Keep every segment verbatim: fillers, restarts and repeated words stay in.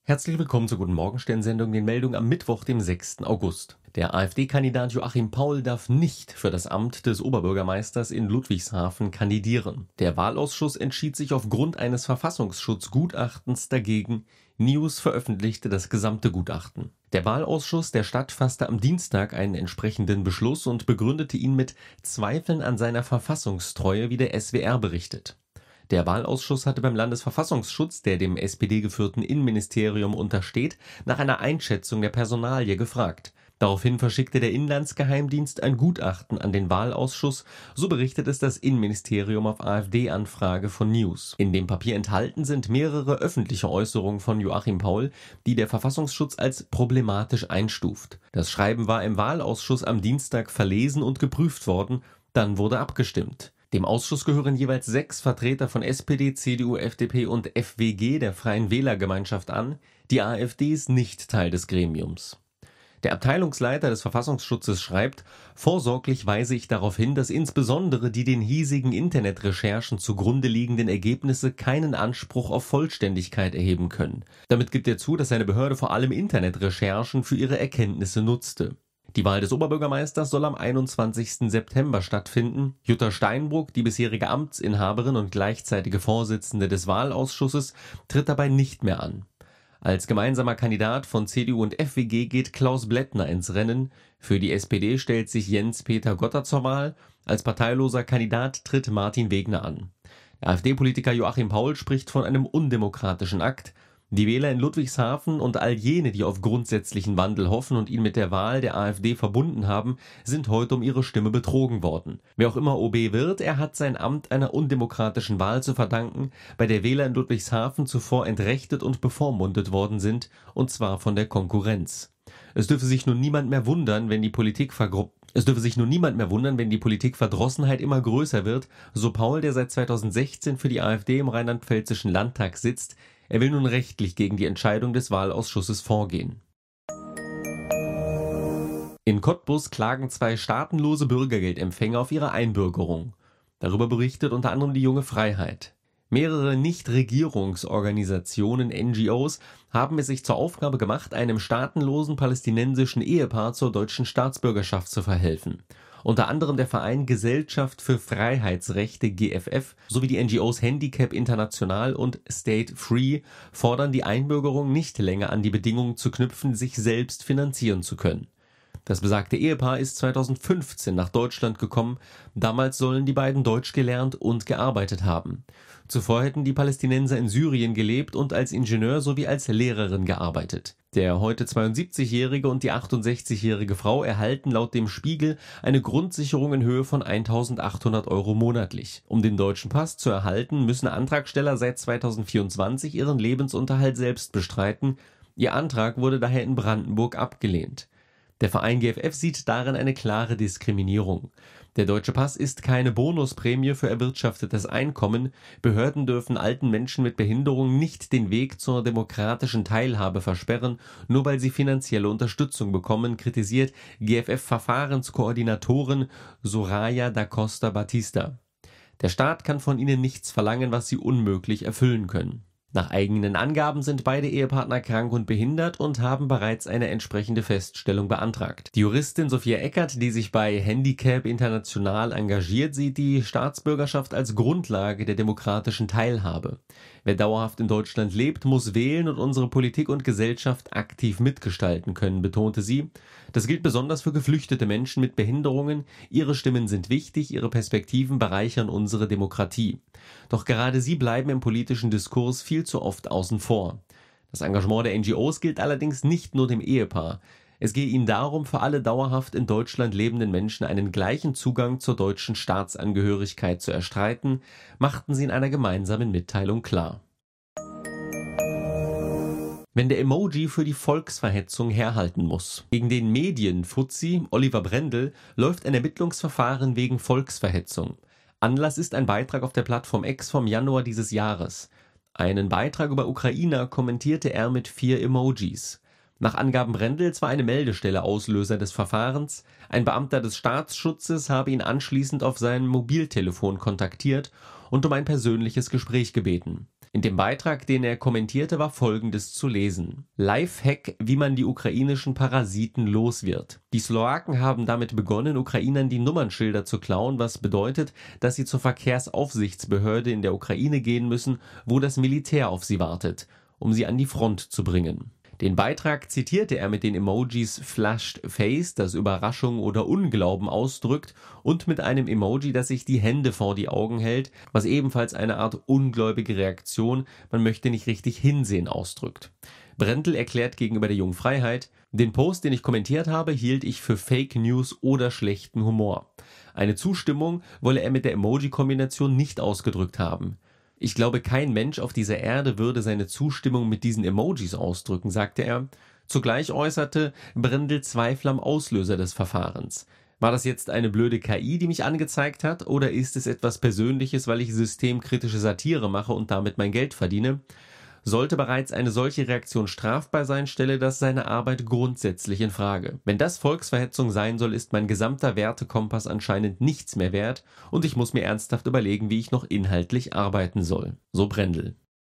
Herzlich willkommen zur Guten Morgenstern-Sendung, den Meldungen am Mittwoch, dem sechsten August. Der AfD-Kandidat Joachim Paul darf nicht für das Amt des Oberbürgermeisters in Ludwigshafen kandidieren. Der Wahlausschuss entschied sich aufgrund eines Verfassungsschutzgutachtens dagegen. News veröffentlichte das gesamte Gutachten. Der Wahlausschuss der Stadt fasste am Dienstag einen entsprechenden Beschluss und begründete ihn mit Zweifeln an seiner Verfassungstreue, wie der S W R berichtet. Der Wahlausschuss hatte beim Landesverfassungsschutz, der dem S P D-geführten Innenministerium untersteht, nach einer Einschätzung der Personalie gefragt. Daraufhin verschickte der Inlandsgeheimdienst ein Gutachten an den Wahlausschuss, so berichtet es das Innenministerium auf AfD-Anfrage von News. In dem Papier enthalten sind mehrere öffentliche Äußerungen von Joachim Paul, die der Verfassungsschutz als problematisch einstuft. Das Schreiben war im Wahlausschuss am Dienstag verlesen und geprüft worden, dann wurde abgestimmt. Dem Ausschuss gehören jeweils sechs Vertreter von S P D, C D U, F D P und F W G, der Freien Wählergemeinschaft, an. Die AfD ist nicht Teil des Gremiums. Der Abteilungsleiter des Verfassungsschutzes schreibt, vorsorglich weise ich darauf hin, dass insbesondere die den hiesigen Internetrecherchen zugrunde liegenden Ergebnisse keinen Anspruch auf Vollständigkeit erheben können. Damit gibt er zu, dass seine Behörde vor allem Internetrecherchen für ihre Erkenntnisse nutzte. Die Wahl des Oberbürgermeisters soll am einundzwanzigsten September stattfinden. Jutta Steinbrück, die bisherige Amtsinhaberin und gleichzeitige Vorsitzende des Wahlausschusses, tritt dabei nicht mehr an. Als gemeinsamer Kandidat von C D U und F W G geht Klaus Blättner ins Rennen. Für die S P D stellt sich Jens-Peter Gotter zur Wahl. Als parteiloser Kandidat tritt Martin Wegner an. Der AfD-Politiker Joachim Paul spricht von einem undemokratischen Akt. Die Wähler in Ludwigshafen und all jene, die auf grundsätzlichen Wandel hoffen und ihn mit der Wahl der AfD verbunden haben, sind heute um ihre Stimme betrogen worden. Wer auch immer O B wird, er hat sein Amt einer undemokratischen Wahl zu verdanken, bei der Wähler in Ludwigshafen zuvor entrechtet und bevormundet worden sind, und zwar von der Konkurrenz. Es dürfe sich nun niemand mehr wundern, wenn die Politik vergru- Es dürfe sich nun niemand mehr wundern, wenn die Politikverdrossenheit immer größer wird, so Paul, der seit zweitausendsechzehn für die AfD im rheinland-pfälzischen Landtag sitzt. Er will nun rechtlich gegen die Entscheidung des Wahlausschusses vorgehen. In Cottbus klagen zwei staatenlose Bürgergeldempfänger auf ihre Einbürgerung. Darüber berichtet unter anderem die Junge Freiheit. Mehrere Nichtregierungsorganisationen, N G Os, haben es sich zur Aufgabe gemacht, einem staatenlosen palästinensischen Ehepaar zur deutschen Staatsbürgerschaft zu verhelfen. Unter anderem der Verein Gesellschaft für Freiheitsrechte G F F sowie die N G Os Handicap International und State Free fordern die Einbürgerung nicht länger an die Bedingungen zu knüpfen, sich selbst finanzieren zu können. Das besagte Ehepaar ist zweitausendfünfzehn nach Deutschland gekommen. Damals sollen die beiden Deutsch gelernt und gearbeitet haben. Zuvor hätten die Palästinenser in Syrien gelebt und als Ingenieur sowie als Lehrerin gearbeitet. Der heute zweiundsiebzigjährige und die achtundsechzigjährige Frau erhalten laut dem Spiegel eine Grundsicherung in Höhe von eintausendachthundert Euro monatlich. Um den deutschen Pass zu erhalten, müssen Antragsteller seit zweitausendvierundzwanzig ihren Lebensunterhalt selbst bestreiten. Ihr Antrag wurde daher in Brandenburg abgelehnt. Der Verein G F F sieht darin eine klare Diskriminierung. Der deutsche Pass ist keine Bonusprämie für erwirtschaftetes Einkommen. Behörden dürfen alten Menschen mit Behinderung nicht den Weg zur demokratischen Teilhabe versperren, nur weil sie finanzielle Unterstützung bekommen, kritisiert G F F-Verfahrenskoordinatorin Soraya da Costa Batista. Der Staat kann von ihnen nichts verlangen, was sie unmöglich erfüllen können. Nach eigenen Angaben sind beide Ehepartner krank und behindert und haben bereits eine entsprechende Feststellung beantragt. Die Juristin Sophia Eckert, die sich bei Handicap International engagiert, sieht die Staatsbürgerschaft als Grundlage der demokratischen Teilhabe. Wer dauerhaft in Deutschland lebt, muss wählen und unsere Politik und Gesellschaft aktiv mitgestalten können, betonte sie. Das gilt besonders für geflüchtete Menschen mit Behinderungen. Ihre Stimmen sind wichtig, ihre Perspektiven bereichern unsere Demokratie. Doch gerade sie bleiben im politischen Diskurs viel zu oft außen vor. Das Engagement der N G Os gilt allerdings nicht nur dem Ehepaar. Es gehe ihnen darum, für alle dauerhaft in Deutschland lebenden Menschen einen gleichen Zugang zur deutschen Staatsangehörigkeit zu erstreiten, machten sie in einer gemeinsamen Mitteilung klar. Wenn der Emoji für die Volksverhetzung herhalten muss. Gegen den Medienfuzzi Oliver Brendel läuft ein Ermittlungsverfahren wegen Volksverhetzung. Anlass ist ein Beitrag auf der Plattform X vom Januar dieses Jahres. Einen Beitrag über Ukrainer kommentierte er mit vier Emojis. Nach Angaben Brendels war eine Meldestelle Auslöser des Verfahrens. Ein Beamter des Staatsschutzes habe ihn anschließend auf sein Mobiltelefon kontaktiert und um ein persönliches Gespräch gebeten. In dem Beitrag, den er kommentierte, war Folgendes zu lesen: Lifehack, wie man die ukrainischen Parasiten los wird. Die Slowaken haben damit begonnen, Ukrainern die Nummernschilder zu klauen, was bedeutet, dass sie zur Verkehrsaufsichtsbehörde in der Ukraine gehen müssen, wo das Militär auf sie wartet, um sie an die Front zu bringen. Den Beitrag zitierte er mit den Emojis Flushed Face, das Überraschung oder Unglauben ausdrückt, und mit einem Emoji, das sich die Hände vor die Augen hält, was ebenfalls eine Art ungläubige Reaktion, man möchte nicht richtig hinsehen, ausdrückt. Brendel erklärt gegenüber der Jungen Freiheit: Den Post, den ich kommentiert habe, hielt ich für Fake News oder schlechten Humor. Eine Zustimmung wolle er mit der Emoji-Kombination nicht ausgedrückt haben. Ich glaube, kein Mensch auf dieser Erde würde seine Zustimmung mit diesen Emojis ausdrücken, sagte er. Zugleich äußerte Brendel Zweifel am Auslöser des Verfahrens. War das jetzt eine blöde K I, die mich angezeigt hat, oder ist es etwas Persönliches, weil ich systemkritische Satire mache und damit mein Geld verdiene? Sollte bereits eine solche Reaktion strafbar sein, stelle das seine Arbeit grundsätzlich in Frage. Wenn das Volksverhetzung sein soll, ist mein gesamter Wertekompass anscheinend nichts mehr wert und ich muss mir ernsthaft überlegen, wie ich noch inhaltlich arbeiten soll. So Brendel.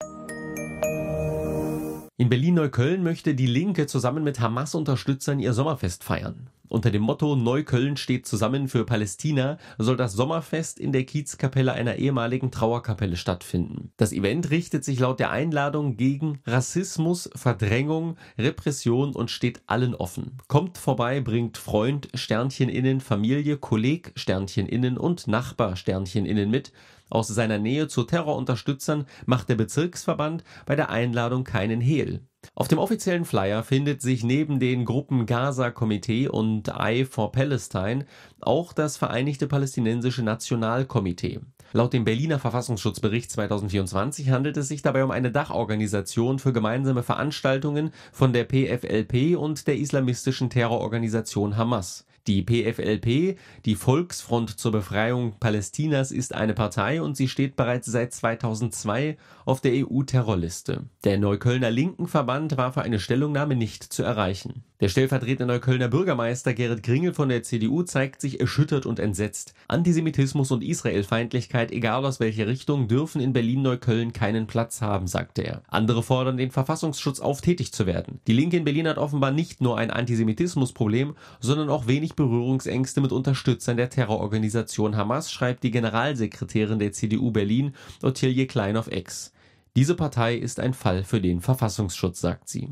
In Berlin-Neukölln möchte die Linke zusammen mit Hamas-Unterstützern ihr Sommerfest feiern. Unter dem Motto Neukölln steht zusammen für Palästina soll das Sommerfest in der Kiezkapelle einer ehemaligen Trauerkapelle stattfinden. Das Event richtet sich laut der Einladung gegen Rassismus, Verdrängung, Repression und steht allen offen. Kommt vorbei, bringt Freund Sternchen innen, Familie, Kolleg Sternchen innen und Nachbar Sternchen innen mit. Aus seiner Nähe zu Terrorunterstützern macht der Bezirksverband bei der Einladung keinen Hehl. Auf dem offiziellen Flyer findet sich neben den Gruppen Gaza-Komitee und Eye for Palestine auch das Vereinigte Palästinensische Nationalkomitee. Laut dem Berliner Verfassungsschutzbericht zweitausendvierundzwanzig handelt es sich dabei um eine Dachorganisation für gemeinsame Veranstaltungen von der P F L P und der islamistischen Terrororganisation Hamas. Die P F L P, die Volksfront zur Befreiung Palästinas, ist eine Partei und sie steht bereits seit zweitausendzwei auf der E U-Terrorliste. Der Neuköllner Linken Verband war für eine Stellungnahme nicht zu erreichen. Der stellvertretende Neuköllner Bürgermeister Gerrit Kringel von der C D U zeigt sich erschüttert und entsetzt. Antisemitismus und Israelfeindlichkeit, egal aus welcher Richtung, dürfen in Berlin-Neukölln keinen Platz haben, sagte er. Andere fordern den Verfassungsschutz auf, tätig zu werden. Die Linke in Berlin hat offenbar nicht nur ein Antisemitismusproblem, sondern auch wenig Berührungsängste mit Unterstützern der Terrororganisation Hamas, schreibt die Generalsekretärin der C D U Berlin, Ottilie Klein, auf X. Diese Partei ist ein Fall für den Verfassungsschutz, sagt sie.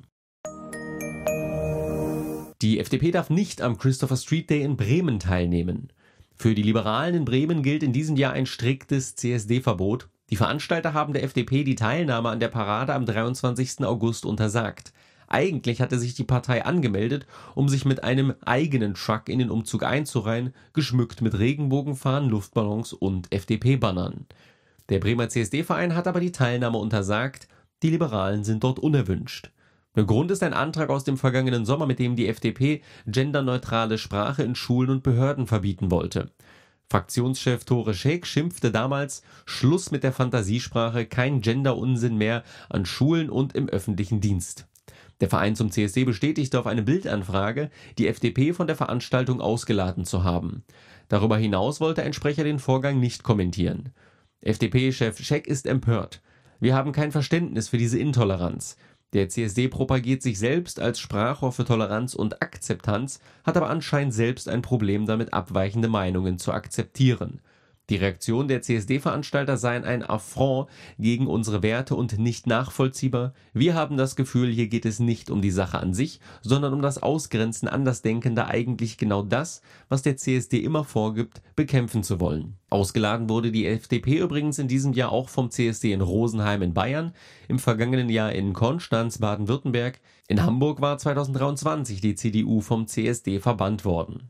Die F D P darf nicht am Christopher Street Day in Bremen teilnehmen. Für die Liberalen in Bremen gilt in diesem Jahr ein striktes C S D-Verbot. Die Veranstalter haben der F D P die Teilnahme an der Parade am dreiundzwanzigsten August untersagt. Eigentlich hatte sich die Partei angemeldet, um sich mit einem eigenen Truck in den Umzug einzureihen, geschmückt mit Regenbogenfahnen, Luftballons und F D P-Bannern. Der Bremer C S D-Verein hat aber die Teilnahme untersagt. Die Liberalen sind dort unerwünscht. Der Grund ist ein Antrag aus dem vergangenen Sommer, mit dem die F D P genderneutrale Sprache in Schulen und Behörden verbieten wollte. Fraktionschef Tore Schäck schimpfte damals: Schluss mit der Fantasiesprache, kein Gender-Unsinn mehr an Schulen und im öffentlichen Dienst. Der Verein zum C S D bestätigte auf eine Bildanfrage, die F D P von der Veranstaltung ausgeladen zu haben. Darüber hinaus wollte ein Sprecher den Vorgang nicht kommentieren. F D P-Chef Schäck ist empört. Wir haben kein Verständnis für diese Intoleranz. Der C S D propagiert sich selbst als Sprachrohr für Toleranz und Akzeptanz, hat aber anscheinend selbst ein Problem damit, abweichende Meinungen zu akzeptieren. Die Reaktion der C S D-Veranstalter seien ein Affront gegen unsere Werte und nicht nachvollziehbar. Wir haben das Gefühl, hier geht es nicht um die Sache an sich, sondern um das Ausgrenzen Andersdenkender, eigentlich genau das, was der C S D immer vorgibt, bekämpfen zu wollen. Ausgeladen wurde die F D P übrigens in diesem Jahr auch vom C S D in Rosenheim in Bayern, im vergangenen Jahr in Konstanz, Baden-Württemberg. In Hamburg war zweitausenddreiundzwanzig die C D U vom C S D verbannt worden.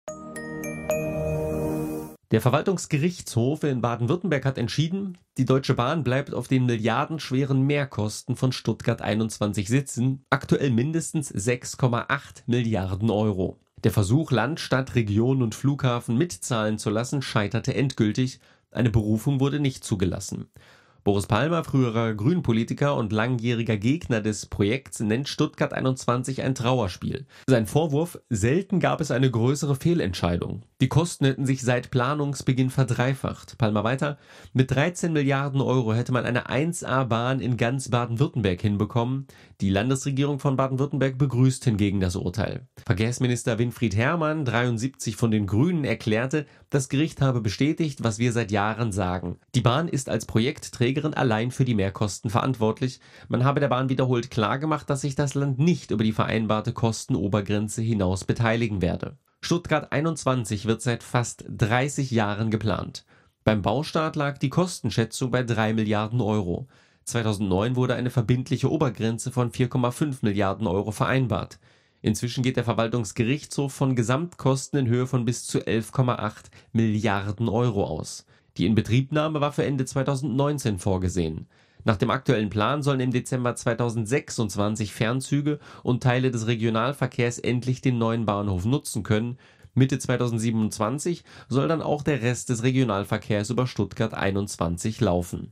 Der Verwaltungsgerichtshof in Baden-Württemberg hat entschieden, die Deutsche Bahn bleibt auf den milliardenschweren Mehrkosten von Stuttgart einundzwanzig sitzen, aktuell mindestens sechs Komma acht Milliarden Euro. Der Versuch, Land, Stadt, Region und Flughafen mitzahlen zu lassen, scheiterte endgültig. Eine Berufung wurde nicht zugelassen. Boris Palmer, früherer Grünen-Politiker und langjähriger Gegner des Projekts, nennt Stuttgart einundzwanzig ein Trauerspiel. Sein Vorwurf: Selten gab es eine größere Fehlentscheidung. Die Kosten hätten sich seit Planungsbeginn verdreifacht. Palmer weiter: Mit dreizehn Milliarden Euro hätte man eine eins A-Bahn in ganz Baden-Württemberg hinbekommen. Die Landesregierung von Baden-Württemberg begrüßt hingegen das Urteil. Verkehrsminister Winfried Herrmann, dreiundsiebzig von den Grünen, erklärte, das Gericht habe bestätigt, was wir seit Jahren sagen. Die Bahn ist als Projektträgerin allein für die Mehrkosten verantwortlich. Man habe der Bahn wiederholt klargemacht, dass sich das Land nicht über die vereinbarte Kostenobergrenze hinaus beteiligen werde. Stuttgart einundzwanzig wird seit fast dreißig Jahren geplant. Beim Baustart lag die Kostenschätzung bei drei Milliarden Euro. zweitausendneun wurde eine verbindliche Obergrenze von vier Komma fünf Milliarden Euro vereinbart. Inzwischen geht der Verwaltungsgerichtshof von Gesamtkosten in Höhe von bis zu elf Komma acht Milliarden Euro aus. Die Inbetriebnahme war für Ende zweitausendneunzehn vorgesehen. Nach dem aktuellen Plan sollen im Dezember zweitausendsechsundzwanzig Fernzüge und Teile des Regionalverkehrs endlich den neuen Bahnhof nutzen können. Mitte zweitausendsiebenundzwanzig soll dann auch der Rest des Regionalverkehrs über Stuttgart einundzwanzig laufen.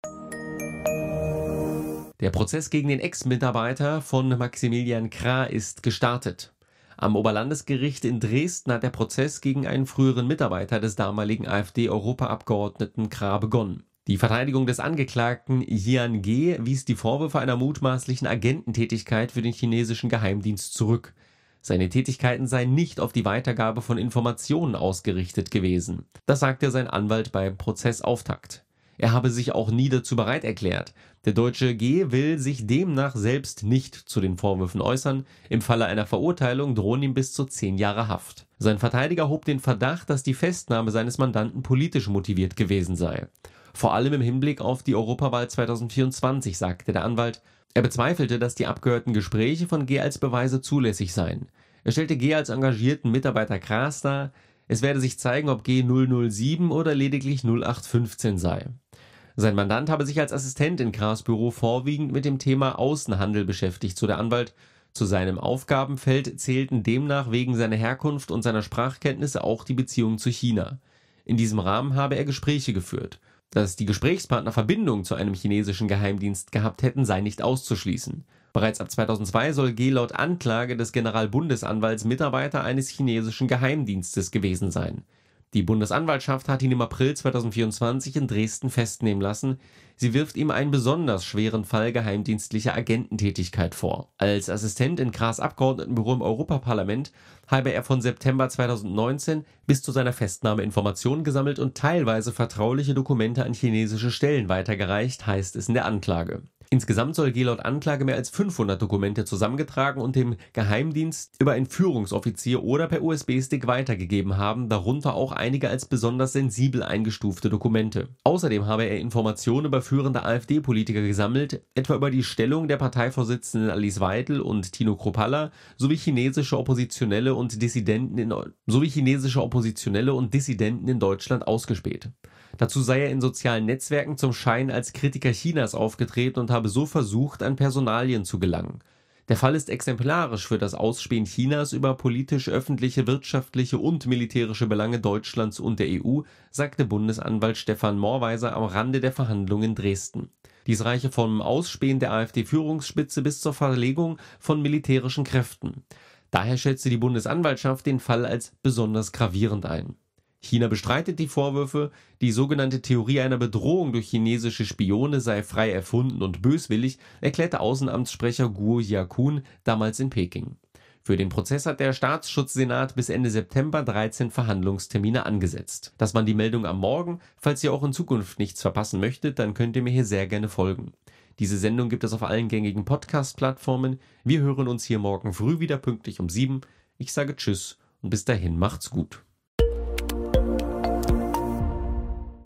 Der Prozess gegen den Ex-Mitarbeiter von Maximilian Krah ist gestartet. Am Oberlandesgericht in Dresden hat der Prozess gegen einen früheren Mitarbeiter des damaligen AfD-Europaabgeordneten Krah begonnen. Die Verteidigung des Angeklagten Jian G. wies die Vorwürfe einer mutmaßlichen Agententätigkeit für den chinesischen Geheimdienst zurück. Seine Tätigkeiten seien nicht auf die Weitergabe von Informationen ausgerichtet gewesen. Das sagte sein Anwalt beim Prozessauftakt. Er habe sich auch nie dazu bereit erklärt. Der Deutsche G. will sich demnach selbst nicht zu den Vorwürfen äußern. Im Falle einer Verurteilung drohen ihm bis zu zehn Jahre Haft. Sein Verteidiger hob den Verdacht, dass die Festnahme seines Mandanten politisch motiviert gewesen sei. Vor allem im Hinblick auf die Europawahl zweitausendvierundzwanzig, sagte der Anwalt. Er bezweifelte, dass die abgehörten Gespräche von G. als Beweise zulässig seien. Er stellte G. als engagierten Mitarbeiter Krahs dar. Es werde sich zeigen, ob G. null null sieben oder lediglich null acht fünfzehn sei. Sein Mandant habe sich als Assistent in Krahs Büro vorwiegend mit dem Thema Außenhandel beschäftigt, so der Anwalt. Zu seinem Aufgabenfeld zählten demnach wegen seiner Herkunft und seiner Sprachkenntnisse auch die Beziehungen zu China. In diesem Rahmen habe er Gespräche geführt. Dass die Gesprächspartner Verbindung zu einem chinesischen Geheimdienst gehabt hätten, sei nicht auszuschließen. Bereits ab zweitausendzwei soll G. laut Anklage des Generalbundesanwalts Mitarbeiter eines chinesischen Geheimdienstes gewesen sein. Die Bundesanwaltschaft hat ihn im April zweitausendvierundzwanzig in Dresden festnehmen lassen. Sie wirft ihm einen besonders schweren Fall geheimdienstlicher Agententätigkeit vor. Als Assistent in Krahs Abgeordnetenbüro im Europaparlament habe er von September zweitausendneunzehn bis zu seiner Festnahme Informationen gesammelt und teilweise vertrauliche Dokumente an chinesische Stellen weitergereicht, heißt es in der Anklage. Insgesamt soll G. laut Anklage mehr als fünfhundert Dokumente zusammengetragen und dem Geheimdienst über einen Führungsoffizier oder per U S B-Stick weitergegeben haben, darunter auch einige als besonders sensibel eingestufte Dokumente. Außerdem habe er Informationen über führende AfD-Politiker gesammelt, etwa über die Stellung der Parteivorsitzenden Alice Weidel und Tino Kruppalla sowie chinesische Oppositionelle und Dissidenten in, sowie chinesische Oppositionelle und Dissidenten in Deutschland ausgespäht. Dazu sei er in sozialen Netzwerken zum Schein als Kritiker Chinas aufgetreten und habe so versucht, an Personalien zu gelangen. Der Fall ist exemplarisch für das Ausspähen Chinas über politisch, öffentliche, wirtschaftliche und militärische Belange Deutschlands und der E U, sagte Bundesanwalt Stefan Morweiser am Rande der Verhandlungen in Dresden. Dies reiche vom Ausspähen der AfD-Führungsspitze bis zur Verlegung von militärischen Kräften. Daher schätzte die Bundesanwaltschaft den Fall als besonders gravierend ein. China bestreitet die Vorwürfe, die sogenannte Theorie einer Bedrohung durch chinesische Spione sei frei erfunden und böswillig, erklärte Außenamtssprecher Guo Jiakun damals in Peking. Für den Prozess hat der Staatsschutzsenat bis Ende September dreizehn Verhandlungstermine angesetzt. Das war die Meldung am Morgen. Falls ihr auch in Zukunft nichts verpassen möchtet, dann könnt ihr mir hier sehr gerne folgen. Diese Sendung gibt es auf allen gängigen Podcast-Plattformen. Wir hören uns hier morgen früh wieder pünktlich um sieben. Ich sage Tschüss und bis dahin macht's gut.